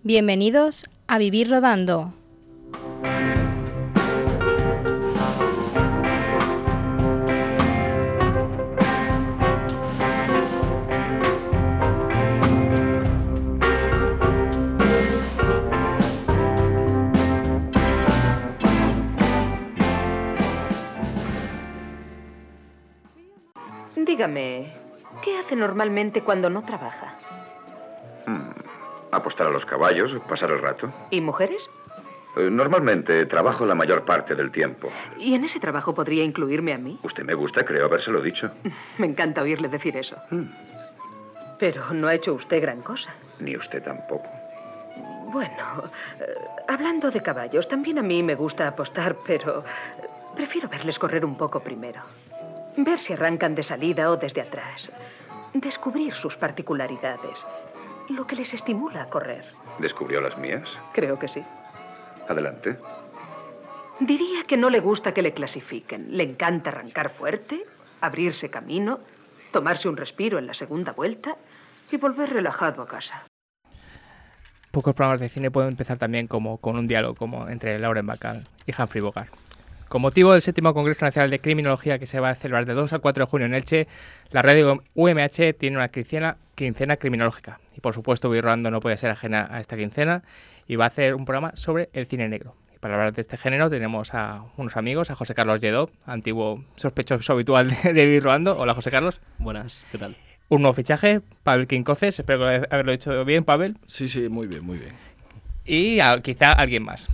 Bienvenidos a Vivir Rodando. Dígame, ¿qué hace normalmente cuando no trabaja? Apostar a los caballos, pasar el rato. ¿Y mujeres? Normalmente trabajo la mayor parte del tiempo. ¿Y en ese trabajo podría incluirme a mí? Usted me gusta, creo habérselo dicho. Me encanta oírle decir eso. Pero no ha hecho usted gran cosa. Ni usted tampoco. Bueno, hablando de caballos, también a mí me gusta apostar, pero prefiero verles correr un poco primero. Ver si arrancan de salida o desde atrás. Descubrir sus particularidades. Lo que les estimula a correr. ¿Descubrió las mías? Creo que sí. Adelante. Diría que no le gusta que le clasifiquen. Le encanta arrancar fuerte, abrirse camino, tomarse un respiro en la segunda vuelta y volver relajado a casa. Pocos programas de cine pueden empezar también con un diálogo como entre Lauren Bacall y Humphrey Bogart. Con motivo del 7º Congreso Nacional de Criminología que se va a celebrar de 2 al 4 de junio en Elche, la radio UMH tiene una quincena criminológica. Y por supuesto, Vivir Rodando no puede ser ajena a esta quincena y va a hacer un programa sobre el cine negro. Y para hablar de este género tenemos a unos amigos, a José Carlos Lledó, antiguo sospechoso habitual de Vivir Rodando. Hola, José Carlos. Buenas, ¿qué tal? Un nuevo fichaje, Pavel Quincoces, espero haberlo hecho bien, Pavel. Sí, muy bien, muy bien. Y quizá alguien más.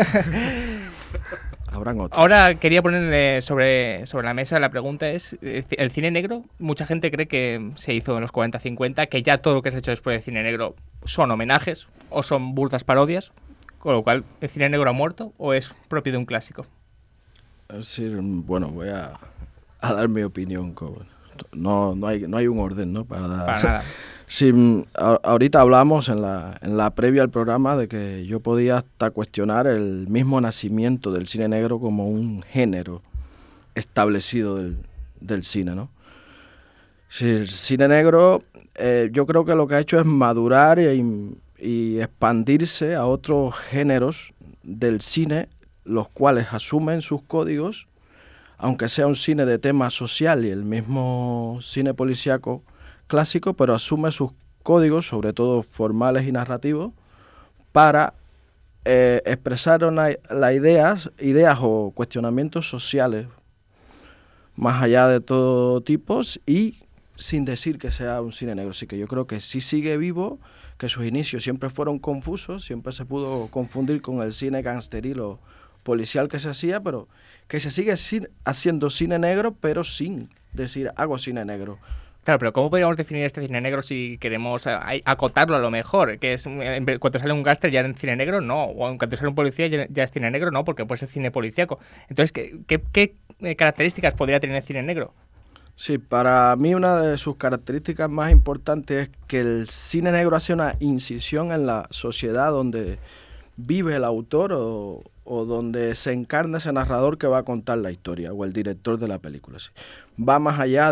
Habrán otros. Ahora quería ponerle sobre la mesa la pregunta es, ¿el cine negro? Mucha gente cree que se hizo en los 40-50, que ya todo lo que se ha hecho después del cine negro son homenajes o son burdas parodias, con lo cual, ¿el cine negro ha muerto o es propio de un clásico? Sí, bueno, voy a dar mi opinión. No hay un orden, ¿no? Para nada. Sí, ahorita hablamos en la previa al programa de que yo podía hasta cuestionar el mismo nacimiento del cine negro como un género establecido del cine, ¿no? Sí, el cine negro yo creo que lo que ha hecho es madurar y expandirse a otros géneros del cine, los cuales asumen sus códigos, aunque sea un cine de tema social y el mismo cine policíaco clásico, pero asume sus códigos, sobre todo formales y narrativos, para expresar las ideas o cuestionamientos sociales más allá de todo tipo y sin decir que sea un cine negro. Así que yo creo que sí sigue vivo, que sus inicios siempre fueron confusos, siempre se pudo confundir con el cine gangsteril o policial que se hacía, pero que se sigue haciendo cine negro, pero sin decir hago cine negro. Claro, pero ¿cómo podríamos definir este cine negro si queremos acotarlo a lo mejor? Que es cuando sale un gángster ya en cine negro, no. O cuando sale un policía ya es cine negro, no, porque puede ser cine policíaco. Entonces, ¿qué características podría tener el cine negro? Sí, para mí una de sus características más importantes es que el cine negro hace una incisión en la sociedad donde vive el autor o donde se encarna ese narrador que va a contar la historia o el director de la película. Sí. Va más allá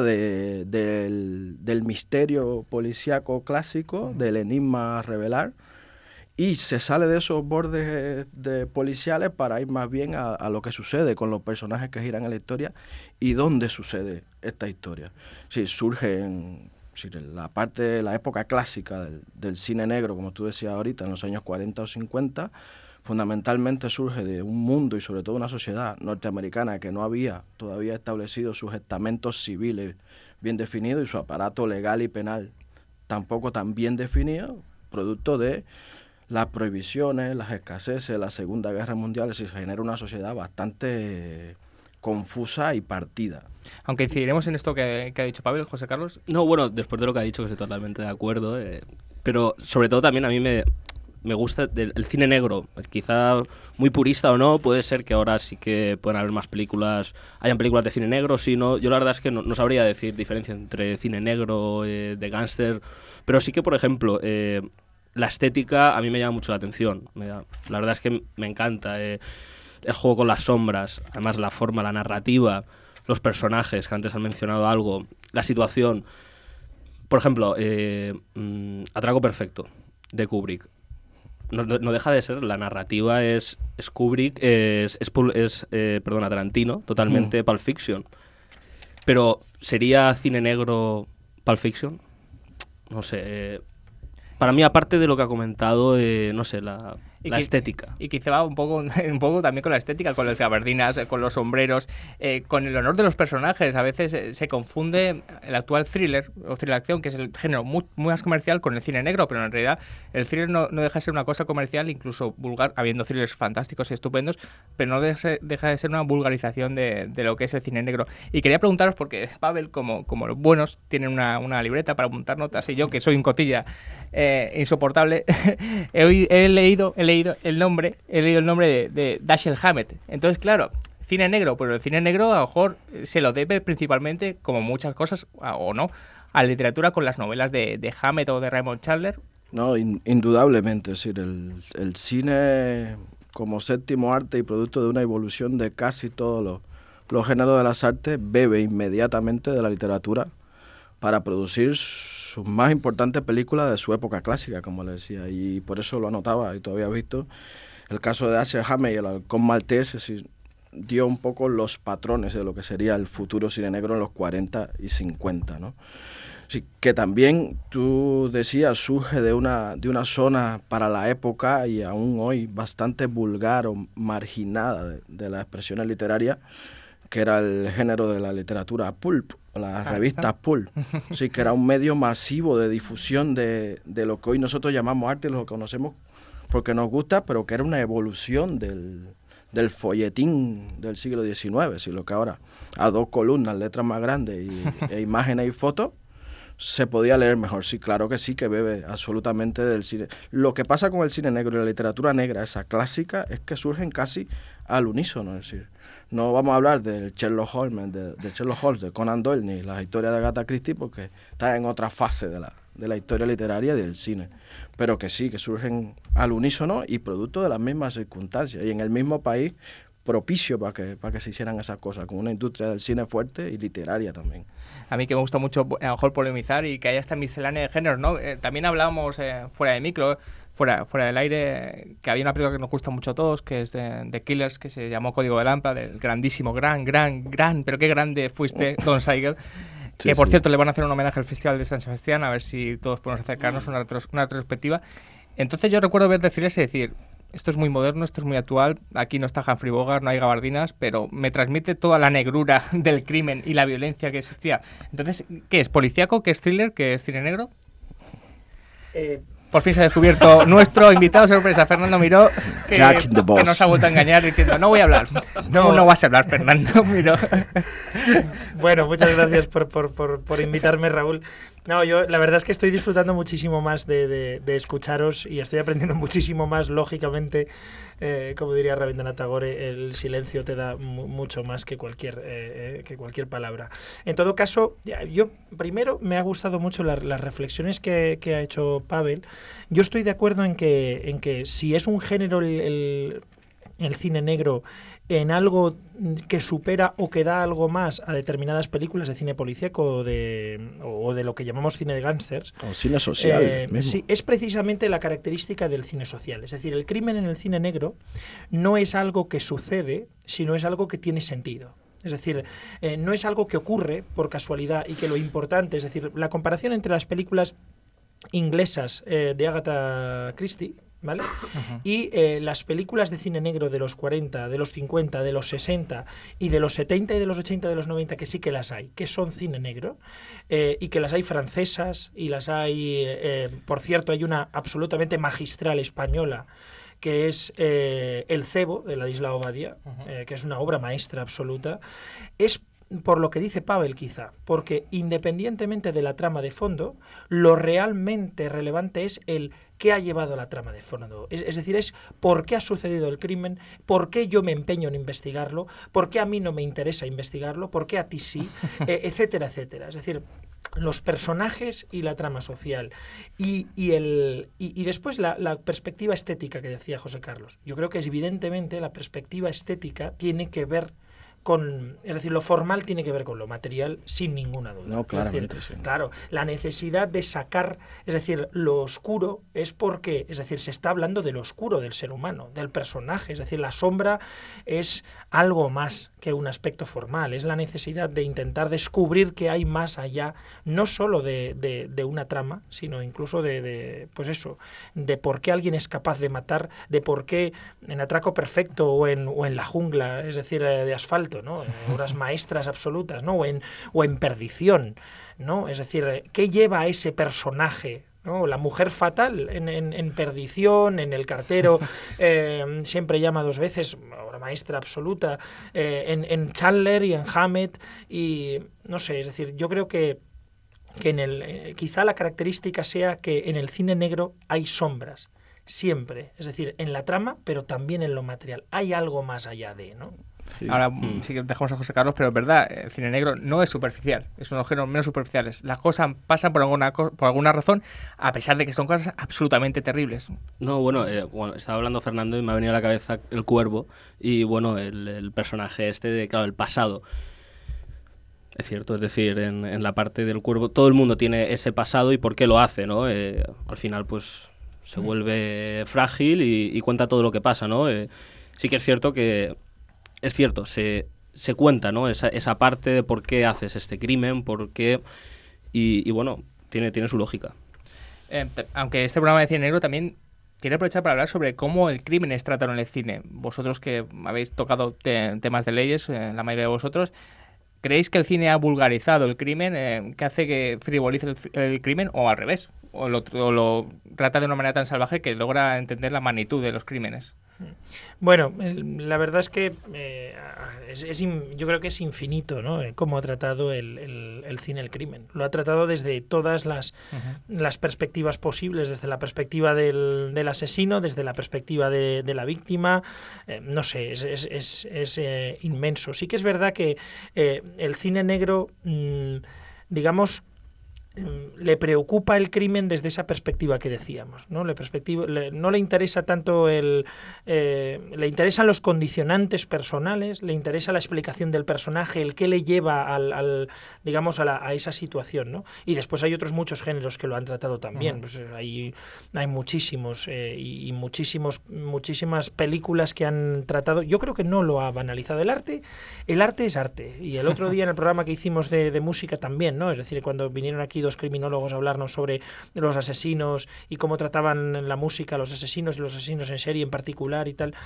del misterio policíaco clásico, del enigma a revelar, y se sale de esos bordes de policiales para ir más bien a lo que sucede con los personajes que giran en la historia y dónde sucede esta historia. Sí, surge en la parte de la época clásica del cine negro, como tú decías ahorita, en los años 40 o 50, fundamentalmente surge de un mundo y sobre todo una sociedad norteamericana que no había todavía establecido sus estamentos civiles bien definidos y su aparato legal y penal tampoco tan bien definido, producto de las prohibiciones, las escaseces, la Segunda Guerra Mundial, se genera una sociedad bastante confusa y partida. Aunque incidiremos en esto que ha dicho Pavel, José Carlos. No, bueno, después de lo que ha dicho, que estoy totalmente de acuerdo, pero sobre todo también a mí me gusta el cine negro, quizá muy purista o no, puede ser que ahora sí que puedan haber más películas, hayan películas de cine negro, sí, no, yo la verdad es que no sabría decir diferencia entre cine negro, de gángster, pero sí que, por ejemplo, la estética a mí me llama mucho la atención, la verdad es que me encanta, el juego con las sombras, además la forma, la narrativa, los personajes, que antes han mencionado algo, la situación, por ejemplo, Atraco Perfecto, de Kubrick. no deja de ser, la narrativa es Kubrick, perdona, Tarantino, totalmente Pulp Fiction. Pero, ¿sería cine negro Pulp Fiction? No sé. Para mí, aparte de lo que ha comentado, no sé, la estética. Y quizá va un poco también con la estética, con las gabardinas, con los sombreros, con el honor de los personajes. A veces se confunde el actual thriller o thriller acción, que es el género muy más comercial, con el cine negro, pero en realidad el thriller no deja de ser una cosa comercial, incluso vulgar, habiendo thrillers fantásticos y estupendos, pero no deja de ser una vulgarización de lo que es el cine negro. Y quería preguntaros, porque Pavel, como los buenos, tienen una libreta para apuntar notas, y yo, que soy un cotilla insoportable, he leído el nombre de Dashiell Hammett. Entonces, claro, cine negro, pero el cine negro a lo mejor se lo debe principalmente, como muchas cosas, o no, a la literatura con las novelas de Hammett o de Raymond Chandler. No, indudablemente. Es decir, el cine como séptimo arte y producto de una evolución de casi todos los géneros de las artes, bebe inmediatamente de la literatura para producir sus más importantes películas de su época clásica, como le decía, y por eso lo anotaba, y todavía he visto el caso de Dashiell Hammett y el Halcón Maltés, es decir, dio un poco los patrones de lo que sería el futuro cine negro en los 40 y 50, ¿no? Sí, que también, tú decías, surge de una zona para la época y aún hoy bastante vulgar o marginada de las expresiones literarias, que era el género de la literatura pulp, las revistas pulp, sí, que era un medio masivo de difusión de lo que hoy nosotros llamamos arte, lo que conocemos porque nos gusta, pero que era una evolución del folletín del siglo XIX, sí, lo que ahora a 2 columnas, letras más grandes e imágenes y fotos, se podía leer mejor. Sí, claro que sí, que bebe absolutamente del cine. Lo que pasa con el cine negro y la literatura negra, esa clásica, es que surgen casi al unísono, es decir, no vamos a hablar del Sherlock Holmes, de Conan Doyle, ni las historias de Agatha Christie, porque está en otra fase de la historia literaria y del cine, pero que sí, que surgen al unísono y producto de las mismas circunstancias, y en el mismo país propicio para que se hicieran esas cosas, con una industria del cine fuerte y literaria también. A mí que me gusta mucho a lo mejor polemizar y que haya esta miscelánea de géneros, ¿no? También hablábamos fuera de micro, fuera del aire, que había una película que nos gusta mucho a todos, que es de Killers, que se llamó Código de Lampa, del grandísimo, pero qué grande fuiste, Don Siegel. Sí, que por cierto le van a hacer un homenaje al Festival de San Sebastián, a ver si todos podemos acercarnos a una retrospectiva. Entonces yo recuerdo ver decirles y decir, esto es muy moderno, esto es muy actual, aquí no está Humphrey Bogart, no hay gabardinas, pero me transmite toda la negrura del crimen y la violencia que existía. Entonces, ¿qué es? ¿Policíaco? ¿Qué es thriller? ¿Qué es cine negro? Por fin se ha descubierto nuestro invitado sorpresa, Fernando Miró, que nos ha vuelto a engañar diciendo, no voy a hablar. No vas a hablar, Fernando Miró. Bueno, muchas gracias por invitarme, Raúl. No, yo la verdad es que estoy disfrutando muchísimo más de escucharos y estoy aprendiendo muchísimo más, lógicamente. Como diría Rabindranath Tagore, el silencio te da mucho más que cualquier palabra. En todo caso, yo primero me ha gustado mucho las reflexiones que ha hecho Pavel. Yo estoy de acuerdo en que si es un género el cine negro en algo que supera o que da algo más a determinadas películas de cine policíaco o de lo que llamamos cine de gángsters. O cine social. Sí, es precisamente la característica del cine social. Es decir, el crimen en el cine negro no es algo que sucede, sino es algo que tiene sentido. Es decir, no es algo que ocurre por casualidad y que lo importante, es decir, la comparación entre las películas inglesas de Agatha Christie, ¿vale? Uh-huh. Y las películas de cine negro de los 40, de los 50, de los 60 y de los 70 y de los 80 y de los 90, que sí que las hay, que son cine negro, y que las hay francesas y las hay, por cierto, hay una absolutamente magistral española, que es El cebo, de Ladislau Badia, uh-huh. Que es una obra maestra absoluta. Es por lo que dice Pavel, quizá, porque independientemente de la trama de fondo, lo realmente relevante es el qué ha llevado a la trama de fondo. Es decir, es por qué ha sucedido el crimen, por qué yo me empeño en investigarlo, por qué a mí no me interesa investigarlo, por qué a ti sí, etcétera, etcétera. Es decir, los personajes y la trama social. Y después la perspectiva estética que decía José Carlos. Yo creo que evidentemente la perspectiva estética tiene que ver es decir, lo formal tiene que ver con lo material, sin ninguna duda. No, claramente, es decir, sí. Claro, la necesidad de sacar, es decir, lo oscuro es porque, es decir, se está hablando de lo oscuro del ser humano, del personaje, es decir, la sombra es algo más que un aspecto formal, es la necesidad de intentar descubrir qué hay más allá, no solo de una trama, sino incluso pues eso, de por qué alguien es capaz de matar, de por qué en Atraco Perfecto o en La Jungla, es decir, de asfalto, ¿no? Obras maestras absolutas, ¿no? O en Perdición, ¿no? Es decir, ¿qué lleva a ese personaje, ¿no? La mujer fatal en Perdición, en El cartero, siempre llama dos veces, obra maestra absoluta, en Chandler y en Hammett, y no sé, es decir, yo creo que quizá la característica sea que en el cine negro hay sombras, siempre, es decir, en la trama, pero también en lo material. Hay algo más allá de, ¿no? Sí. Ahora sí que dejamos a José Carlos, pero es verdad, el cine negro no es superficial, es uno de los géneros menos superficiales. Las cosas pasan por alguna razón, a pesar de que son cosas absolutamente terribles. No, bueno, estaba hablando Fernando y me ha venido a la cabeza El Cuervo y, bueno, el personaje este de, claro, el pasado. Es cierto, es decir, en la parte del Cuervo todo el mundo tiene ese pasado y por qué lo hace, ¿no? Al final, pues, se vuelve frágil y cuenta todo lo que pasa, ¿no? Sí que es cierto que... Es cierto, se cuenta, ¿no? Esa parte de por qué haces este crimen, por qué... Y bueno, tiene su lógica. Aunque este programa de cine negro también quiere aprovechar para hablar sobre cómo el crimen es tratado en el cine. Vosotros que habéis tocado temas de leyes, la mayoría de vosotros, ¿creéis que el cine ha vulgarizado el crimen, que hace que frivolice el crimen, o al revés? O lo trata de una manera tan salvaje que logra entender la magnitud de los crímenes? Bueno, la verdad es que yo creo que es infinito, ¿no? Cómo ha tratado el cine el crimen. Lo ha tratado desde todas las perspectivas posibles, desde la perspectiva del asesino, desde la perspectiva de la víctima. No sé, es inmenso. Sí que es verdad que el cine negro, digamos, le preocupa el crimen desde esa perspectiva que decíamos, ¿no? No le interesa tanto le interesan los condicionantes personales, le interesa la explicación del personaje, el qué le lleva digamos a esa situación, ¿no? Y después hay otros muchos géneros que lo han tratado también. Pues hay muchísimos y muchísimas películas que han tratado. Yo creo que no lo ha banalizado. El arte es arte. Y el otro día en el programa que hicimos de música también, ¿no? Es decir, cuando vinieron aquí dos criminólogos a hablarnos sobre los asesinos y cómo trataban la música los asesinos y los asesinos en serie en particular y tal.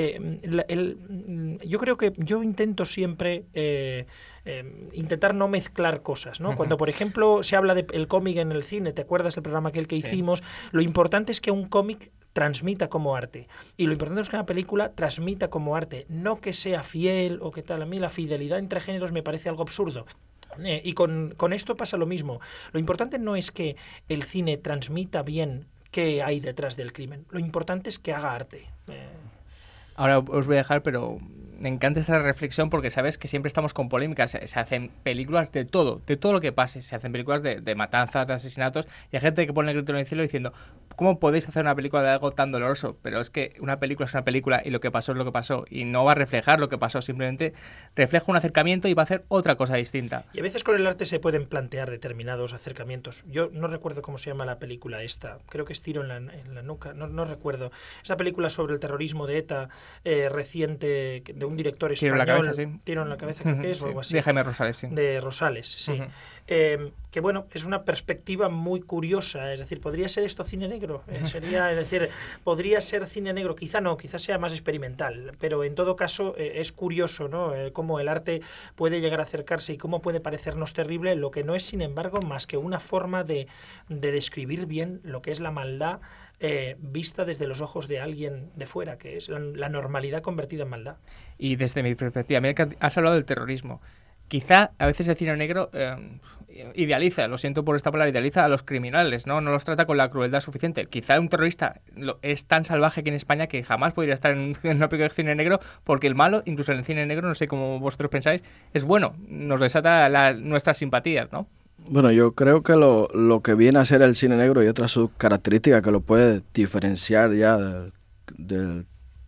Yo creo que yo intento siempre intentar no mezclar cosas, ¿no? Cuando, por ejemplo, se habla del cómic en el cine, ¿te acuerdas del programa aquel que hicimos? Lo importante es que un cómic transmita como arte. Y lo importante es que una película transmita como arte, no que sea fiel o que tal. A mí la fidelidad entre géneros me parece algo absurdo. Y con esto pasa lo mismo. Lo importante no es que el cine transmita bien qué hay detrás del crimen. Lo importante es que haga arte. Ahora os voy a dejar, pero me encanta esta reflexión porque sabes que siempre estamos con polémicas. Se hacen películas de todo lo que pase. Se hacen películas de matanzas, de asesinatos, y hay gente que pone el grito en el cielo diciendo: ¿cómo podéis hacer una película de algo tan doloroso? Pero es que una película es una película y lo que pasó es lo que pasó, y no va a reflejar lo que pasó, simplemente refleja un acercamiento y va a hacer otra cosa distinta. Y a veces con el arte se pueden plantear determinados acercamientos. Yo no recuerdo cómo se llama la película esta, creo que es Tiro en la nuca, no recuerdo. Esa película sobre el terrorismo de ETA reciente, de un director español. Tiro en la cabeza, sí. Tiro en la cabeza, creo que es, o algo así. De Jaime Rosales, sí. De Rosales, sí. Que bueno, es una perspectiva muy curiosa, es decir, ¿podría ser esto cine negro? Es decir, podría ser cine negro, quizá no, quizás sea más experimental, pero en todo caso es curioso, ¿no? Cómo el arte puede llegar a acercarse y cómo puede parecernos terrible, lo que no es, sin embargo, más que una forma de describir bien lo que es la maldad vista desde los ojos de alguien de fuera, que es la normalidad convertida en maldad. Y desde mi perspectiva, mira que has hablado del terrorismo. Quizá a veces el cine negro idealiza, lo siento por esta palabra, idealiza a los criminales, ¿no? No los trata con la crueldad suficiente. Quizá un terrorista es tan salvaje aquí en España que jamás podría estar en una película de cine negro, porque el malo, incluso en el cine negro, no sé cómo vosotros pensáis, es bueno, nos desata nuestras simpatías, ¿no? Bueno, yo creo que lo que viene a ser el cine negro y otras sus características que lo puede diferenciar ya del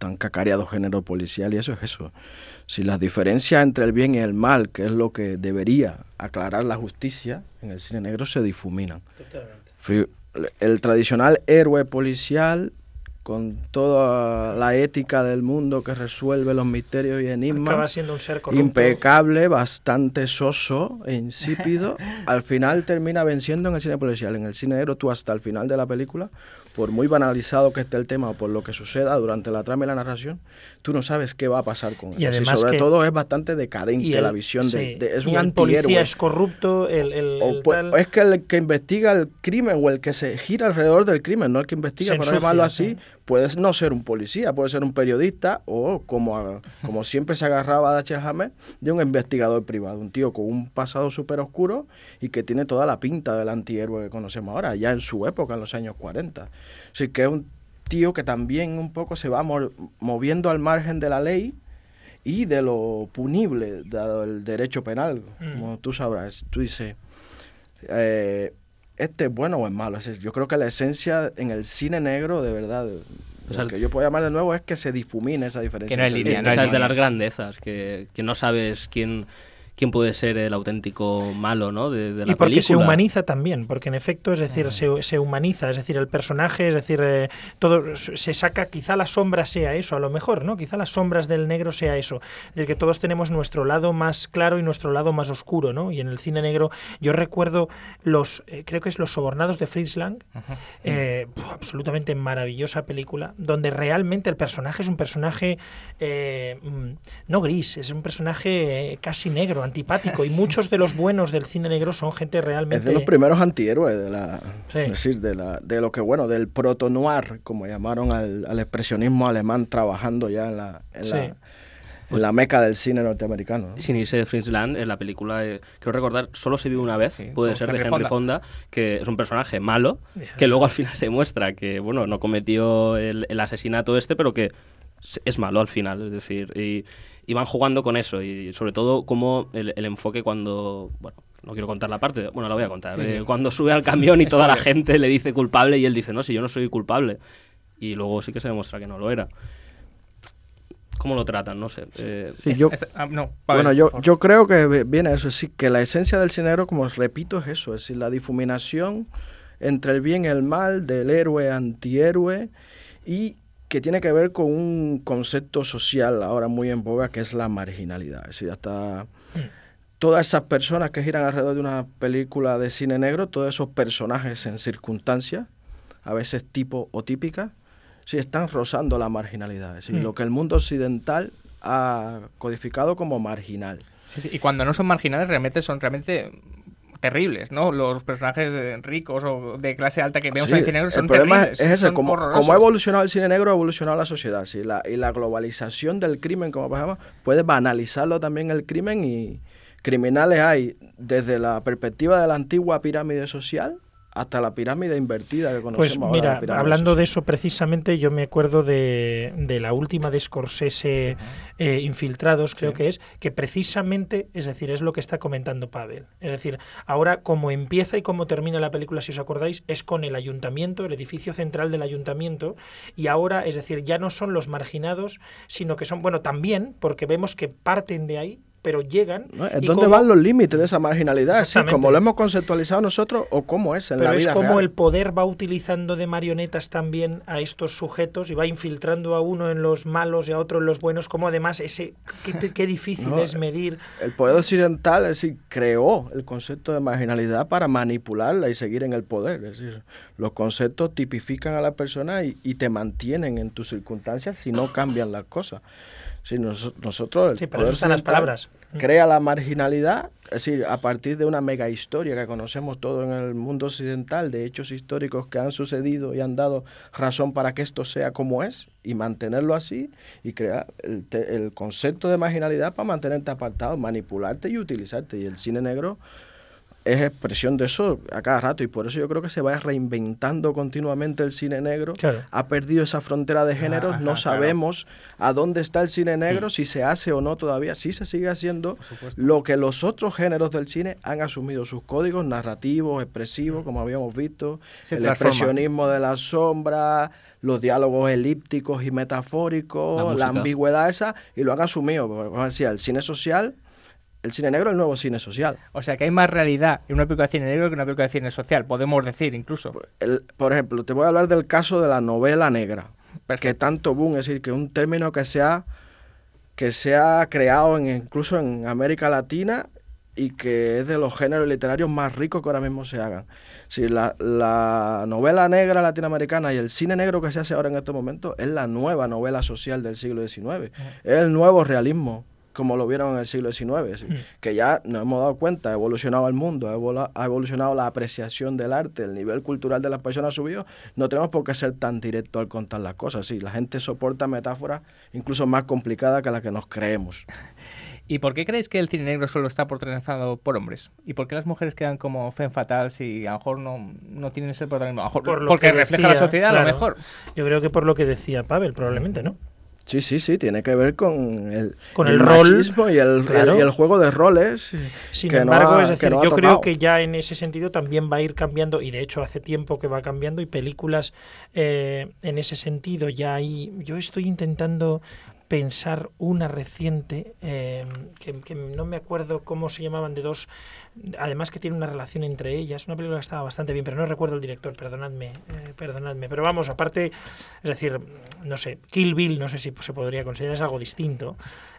tan cacareado género policial, y eso es eso. Si las diferencias entre el bien y el mal, que es lo que debería aclarar la justicia, en el cine negro se difuminan. Totalmente. El tradicional héroe policial, con toda la ética del mundo que resuelve los misterios y enigmas, Acaba siendo un ser corrupto. impecable, bastante soso e insípido, al final termina venciendo en el cine policial. En el cine negro tú hasta el final de la película, por muy banalizado que esté el tema o por lo que suceda durante la trama y la narración, tú no sabes qué va a pasar con Y eso. además Sobre que- todo es bastante decadente la visión sí, es y un el policía antihéroe. es corrupto, O es que el que investiga el crimen o el que se gira alrededor del crimen, no el que investiga, Se para no llamarlo ensucia, así, sí. puede no ser un policía, puede ser un periodista o, como siempre se agarraba Dashiell Hammett, de un investigador privado, un tío con un pasado súper oscuro y que tiene toda la pinta del antihéroe que conocemos ahora, ya en su época, en los años 40. Así que es un tío que también un poco se va moviendo al margen de la ley y de lo punible, dado el derecho penal, como tú sabrás. Tú dices, ¿este es bueno o es malo? Es decir, yo creo que la esencia en el cine negro, de verdad, lo que yo puedo llamar de nuevo es que se difumine esa diferencia. Que no hay entre el línea, bien y no hay el Esa es de mal. las grandezas, que no sabes quién puede ser el auténtico malo, ¿no? De la Y porque película. se humaniza también, porque en efecto, es decir, se humaniza, es decir, el personaje, es decir, todo se saca, quizá la sombra sea eso, a lo mejor, ¿no? Quizá las sombras del negro sea eso, es decir, que todos tenemos nuestro lado más claro y nuestro lado más oscuro, ¿no? Y en el cine negro, yo recuerdo creo que es Los Sobornados de Fritz Lang, absolutamente maravillosa película, donde realmente el personaje es un personaje no gris, es un personaje casi negro, antipático, y muchos de los buenos del cine negro son gente realmente... Es de los primeros antihéroes Sí. es decir, de lo que bueno, del proto-noir, como llamaron al expresionismo alemán, trabajando ya en la meca del cine norteamericano, ¿no? Sin irse de Fritz Lang, en la película, creo recordar, solo se vio una vez, Sí, puede con ser de Henry Henry Fonda, que es un personaje malo, que luego al final se muestra que, bueno, no cometió el asesinato pero que es malo al final, es decir, y van jugando con eso, y sobre todo como el enfoque cuando, bueno, no quiero contar la parte, bueno, la voy a contar, Sí, sí. cuando sube al camión y toda la gente le dice culpable y él dice, no, si yo no soy culpable, y luego sí que se demuestra que no lo era. ¿Cómo lo tratan? No sé. Sí, yo, no, Pavel, bueno, por favor. yo creo que viene eso, es decir, que la esencia del cine negro, como os repito, es eso, es decir, la difuminación entre el bien y el mal, del héroe, antihéroe, y que tiene que ver con un concepto social ahora muy en boga, que es la marginalidad. Es decir, hasta todas esas personas que giran alrededor de una película de cine negro, todos esos personajes en circunstancias, a veces tipo o típicas, sí están rozando la marginalidad. Es decir, lo que el mundo occidental ha codificado como marginal. Sí, sí, y cuando no son marginales realmente son terribles, ¿no? Los personajes ricos o de clase alta que vemos Sí, en el cine negro son el problema terribles. es ese, son como horrorosos. ha evolucionado el cine negro, ha evolucionado la sociedad. ¿Sí? Y la globalización del crimen, como pasamos, puede banalizarlo también el crimen, y criminales hay desde la perspectiva de la antigua pirámide social hasta la pirámide invertida que conocemos Pues ahora. mira, la pirámide hablando social. de eso precisamente, yo me acuerdo de la última de Scorsese, Infiltrados, creo que es, que precisamente, es decir, es lo que está comentando Pavel. Es decir, ahora como empieza y cómo termina la película, si os acordáis, es con el ayuntamiento, el edificio central del ayuntamiento, y ahora, es decir, ya no son los marginados, sino que son, bueno, también, porque vemos que parten de ahí, pero llegan... ¿No? ¿Es y dónde cómo- van los límites de esa marginalidad? ¿Sí? Exactamente. Como lo hemos conceptualizado nosotros o cómo es en la Pero es vida como real. el poder va utilizando de marionetas también a estos sujetos y va infiltrando a uno en los malos y a otro en los buenos, como además qué difícil No, es medir. El poder occidental, es decir, creó el concepto de marginalidad para manipularla y seguir en el poder. Es decir, los conceptos tipifican a la persona y te mantienen en tus circunstancias si no cambian las cosas. Sí, nosotros, el Sí, para poder eso están las occidental palabras. crea la marginalidad, es decir, a partir de una mega historia que conocemos todo en el mundo occidental, de hechos históricos que han sucedido y han dado razón para que esto sea como es, y mantenerlo así, y crear el concepto de marginalidad para mantenerte apartado, manipularte y utilizarte. Y el cine negro es expresión de eso a cada rato, y por eso yo creo que se va reinventando continuamente el cine negro. Claro. Ha perdido esa frontera de géneros, no sabemos a dónde está el cine negro, si se hace o no todavía, sí se sigue haciendo lo que los otros géneros del cine han asumido, sus códigos narrativos, expresivos, como habíamos visto, Se el transforma. expresionismo de la sombra, los diálogos elípticos y metafóricos, la música. ambigüedad esa, y lo han asumido, porque, como decía, el cine social, el cine negro es el nuevo cine social. O sea, que hay más realidad en una película de cine negro que en una película de cine social, podemos decir incluso. Por ejemplo, te voy a hablar del caso de la novela negra, Perfecto. que tanto boom, es decir, que es un término que se ha creado incluso en América Latina y que es de los géneros literarios más ricos que ahora mismo se hagan. Si la novela negra latinoamericana y el cine negro que se hace ahora en estos momentos es la nueva novela social del siglo XIX, es el nuevo realismo, como lo vieron en el siglo XIX, es decir, que ya nos hemos dado cuenta, ha evolucionado el mundo, ha evolucionado la apreciación del arte, el nivel cultural de las personas ha subido, no tenemos por qué ser tan directos al contar las cosas, sí, la gente soporta metáforas incluso más complicadas que las que nos creemos. ¿Y por qué creéis que el cine negro solo está protagonizado por hombres? ¿Y por qué las mujeres quedan como femme fatale si a lo mejor no tienen ese protagonismo? A lo mejor Por lo porque que refleja decía, la sociedad, a claro. lo mejor. Yo creo que por lo que decía Pavel, probablemente, ¿no? Sí, tiene que ver con el rol, machismo y el juego de roles. Sin que embargo, no ha- es decir, que no ha yo creo tocado. que ya en ese sentido también va a ir cambiando, y de hecho hace tiempo que va cambiando, y películas en ese sentido ya hay. Yo estoy intentando pensar una reciente, que no me acuerdo cómo se llamaban, de dos, además que tiene una relación entre ellas, una película que estaba bastante bien, pero no recuerdo el director, perdonadme, pero vamos, aparte, es decir, no sé, Kill Bill, no sé si se podría considerar, es algo distinto,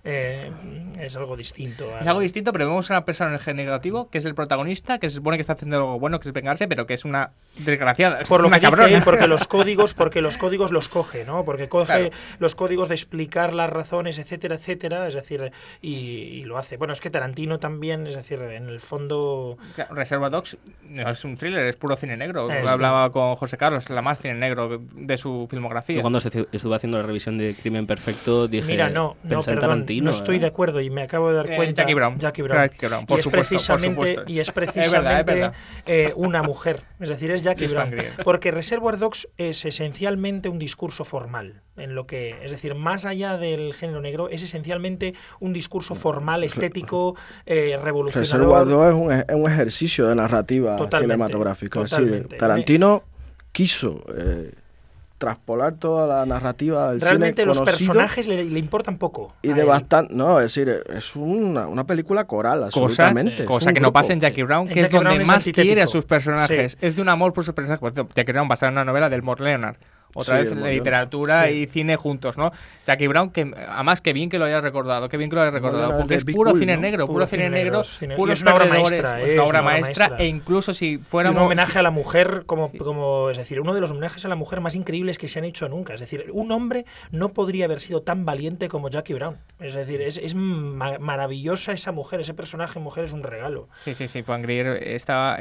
es algo distinto. Es algo distinto, pero vemos a una persona en el gen negativo, que es el protagonista, que se supone que está haciendo algo bueno, que es vengarse, pero que es una desgraciada, Por lo una que dice cabrona. él, porque los códigos los coge, ¿no? Porque coge Claro. los códigos de explicar las razones, etcétera, etcétera, es decir, y lo hace. Bueno, es que Tarantino también, es decir, en el fondo... Claro, Reservoir Dogs no es un thriller, es puro cine negro. Es Hablaba con José Carlos, la más cine negro de su filmografía. Yo cuando estuve haciendo la revisión de Crimen Perfecto dije, Mira, no, pensé en perdón, Tarantino, no estoy de acuerdo y me acabo de dar cuenta. Jackie Brown. Jackie Brown. Por Y es supuesto, precisamente, por supuesto. y es Es precisamente verdad. una mujer, es decir, es Jackie Liz Brown. Pangrier. Porque Reservoir Dogs es esencialmente un discurso formal, en lo que, es decir, más allá del género negro, es esencialmente un discurso formal, estético, revolucionario. Reservoir Dogs es un ejercicio de narrativa Totalmente, cinematográfica. Es totalmente. decir, Tarantino quiso traspolar toda la narrativa del Realmente cine los conocido personajes le importan poco. y a de él. bastante, no, es decir, es una película coral, absolutamente. Es Cosa un que no grupo. pasa en Jackie Brown, En que es Jackie donde Brown es más antitético. quiere a sus personajes. Sí. Es de un amor por sus personajes. Por cierto, Jackie Brown basada en una novela del Mort Leonard. Otra Sí, vez el Mort literatura Leonard. Sí. y cine juntos, ¿no? Jackie Brown, que además que bien que lo hayas recordado, Leonard porque de es Be puro Cool, cine ¿no? negro, puro cine negro, y puros es una obra perdedores, maestra, es una obra maestra, e incluso si Y fuéramos... un homenaje a la mujer, como es decir, uno de los homenajes a la mujer más increíbles que se han hecho nunca. Es decir, un hombre no podría haber sido tan valiente como Jackie Brown. Es decir, es maravillosa esa mujer, ese personaje mujer es un regalo. Sí, Pangrier estaba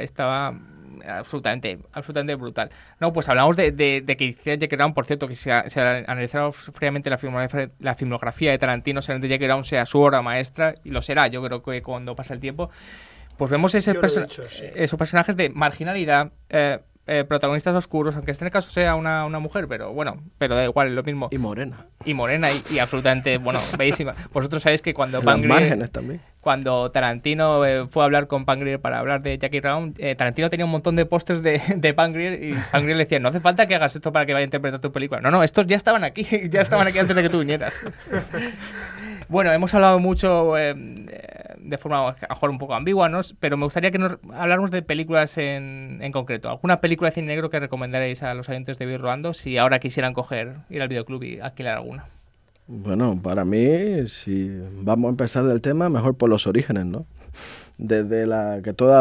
absolutamente brutal. No, pues hablamos de que hiciera Jackie Brown, por cierto, que se ha analizado fríamente la filmografía de Tarantino, solamente Jackie Brown sea su obra maestra, y lo será, yo creo que cuando pasa el tiempo, pues vemos Yo lo he dicho, sí. esos personajes de marginalidad, protagonistas oscuros, aunque este en el caso sea una mujer, pero bueno, pero da igual, es lo mismo. Y morena. Y morena y absolutamente, bueno, bellísima. Vosotros sabéis que cuando En las Pangrier... márgenes también. Cuando Tarantino fue a hablar con Pangrier para hablar de Jackie Brown, Tarantino tenía un montón de pósters de Pangrier y Pangrier le decía, no hace falta que hagas esto para que vaya a interpretar tu película. No, estos ya estaban aquí antes de que tú vinieras. Bueno, hemos hablado mucho de forma a lo mejor un poco ambigua, ¿no? Pero me gustaría que habláramos de películas en concreto. ¿Alguna película de cine negro que recomendaréis a los oyentes de Vir Rodando si ahora quisieran ir al videoclub y alquilar alguna? Bueno, para mí, si vamos a empezar del tema, mejor por los orígenes, ¿no? Desde las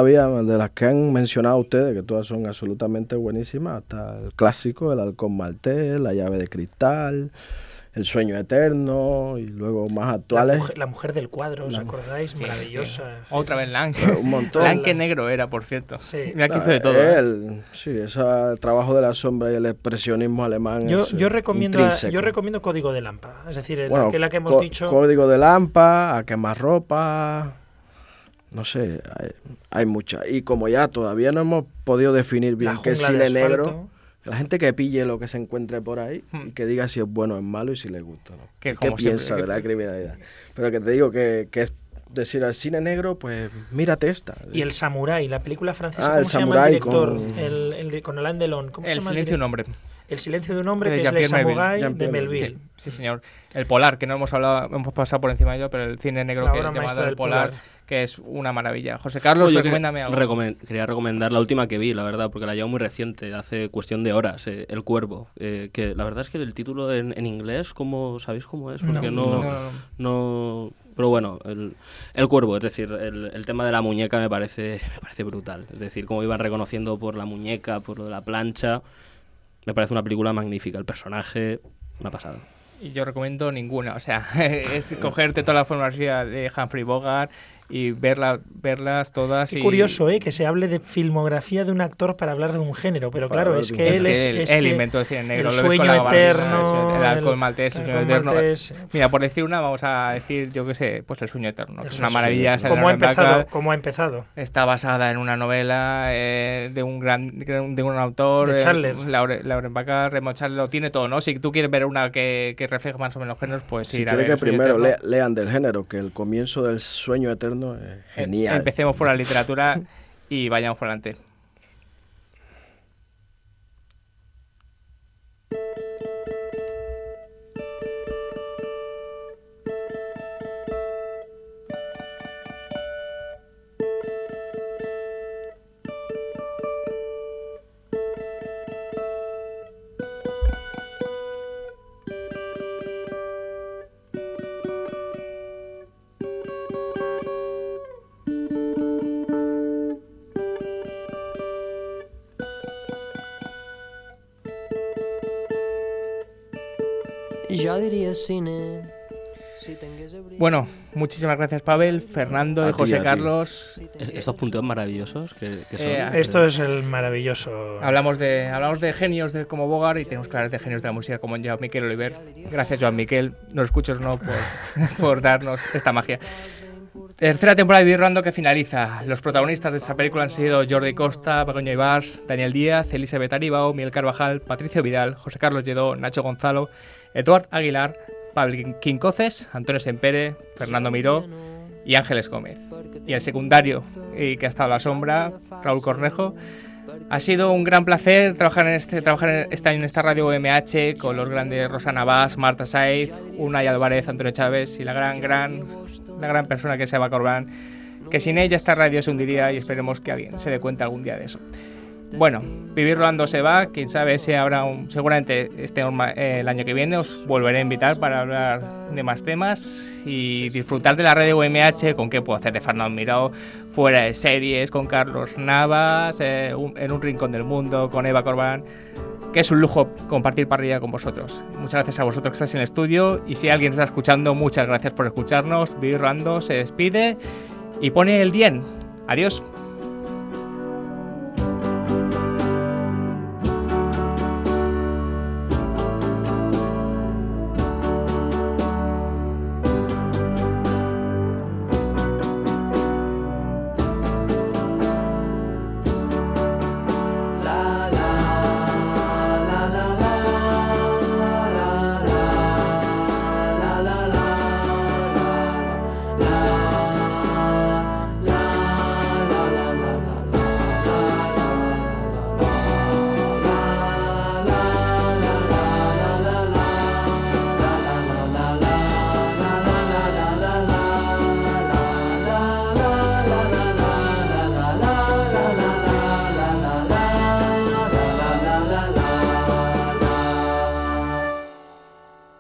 que han mencionado ustedes, que todas son absolutamente buenísimas, hasta el clásico, El Halcón Maltés, La Llave de Cristal, El Sueño Eterno, y luego más actuales. La mujer del cuadro, ¿os acordáis? Sí, Maravillosa. sí. Otra vez Lang. Un montón. Lang que negro era, por cierto. Sí. Mira que hizo de todo. Sí, ese trabajo de la sombra y el expresionismo alemán Yo recomiendo intrínseco. Código de Lampa. Es decir, Bueno, aquella que hemos dicho. Código de Lampa, A quemarropa. No sé, Hay muchas. Y como ya todavía no hemos podido definir bien qué es Jungla de cine Asfalto. negro, la gente que pille lo que se encuentre por ahí y que diga si es bueno o es malo y si le gusta o no. Que ¿Qué como piensa siempre, de la criminalidad? Pero que te digo que es decir al cine negro, pues mírate esta. Y El Samurái, la película francesa, Ah, ¿cómo El se llama el Samurái director? con- Con Alain Delon. ¿Cómo se El llama silencio de un director? hombre. El silencio de un hombre, De que es Le Jean-Pierre Melville. Samurái de Jean-Pierre Melville. Sí, señor. El Polar, que no hemos hablado, hemos pasado por encima de ello, pero el cine negro La que obra es maestra llamado El del Polar, Polar. que es una maravilla. José Carlos, Yo recomiéndame algo. quería recomendar la última que vi, la verdad, porque la llevo muy reciente, hace cuestión de horas, El Cuervo. Que la verdad es que el título en inglés, ¿sabéis cómo es? Porque no. Pero bueno, el Cuervo, es decir, el tema de la muñeca me parece brutal. Es decir, cómo iban reconociendo por la muñeca, por lo de la plancha. Me parece una película magnífica. El personaje, una pasada. Y yo recomiendo ninguna. O sea, es cogerte toda la filmografía de Humphrey Bogart y verlas todas. Qué y... curioso, que se hable de filmografía de un actor para hablar de un género, pero claro, hablar es de que un él él que inventó el cine negro. El lo ves con sueño la Barbie, eterno, el alcohol maltés, el sueño alcohol eterno. maltés. Mira, por decir una, vamos a decir, yo qué sé, pues El sueño eterno. Que es una Sueño maravilla. Eterno. esa de ¿Cómo ha Lauren Bacall. empezado? ¿Cómo ha empezado? Está basada en una novela de un autor, De Chandler. Lauren Bacall, Raymond Chandler, lo tiene todo, ¿no? Si tú quieres ver una que refleja más o menos los géneros, pues Si ir a quiere ver que El sueño primero eterno. lean del género, que el comienzo del Sueño Eterno es genial. Empecemos por la literatura y vayamos por delante. Jo diria cine. Si tingués abric. Bueno, muchísimas gracias Pavel, Fernando A y ti, José a ti. Carlos. Estos punteos maravillosos que son. Esto es el maravilloso. Hablamos de genios como Bogart y tenemos que hablar de genios de la música como Joan Miquel Oliver. Gracias Joan Miquel, nos escuchas no por darnos esta magia. Tercera temporada de Virrando que finaliza. Los protagonistas de esta película han sido Jordi Costa, Begoña Ibars, Daniel Díaz, Elizabeth Aribao, Miguel Carvajal, Patricio Vidal, José Carlos Lledó, Nacho Gonzalo, Eduard Aguilar, Pablo Quincoces, Antonio Sempere, Fernando Miró y Ángeles Gómez. Y el secundario, y que ha estado a la sombra, Raúl Cornejo. Ha sido un gran placer trabajar este año en esta radio UMH con los grandes Rosana Vaz, Marta Saiz, Unai Álvarez, Antonio Chávez y la gran persona que es Eva Corbán, que sin ella esta radio se hundiría y esperemos que alguien se dé cuenta algún día de eso. Bueno, Vivir Rodando se va, quién sabe si habrá seguramente el año que viene os volveré a invitar para hablar de más temas y disfrutar de la radio UMH con qué puedo hacer de Fernando Miró, fuera de series, con Carlos Navas, en un rincón del mundo, con Eva Corbán, que es un lujo compartir parrilla con vosotros. Muchas gracias a vosotros que estáis en el estudio y si alguien está escuchando, muchas gracias por escucharnos. Vivir Rodando se despide y pone el 10. Adiós.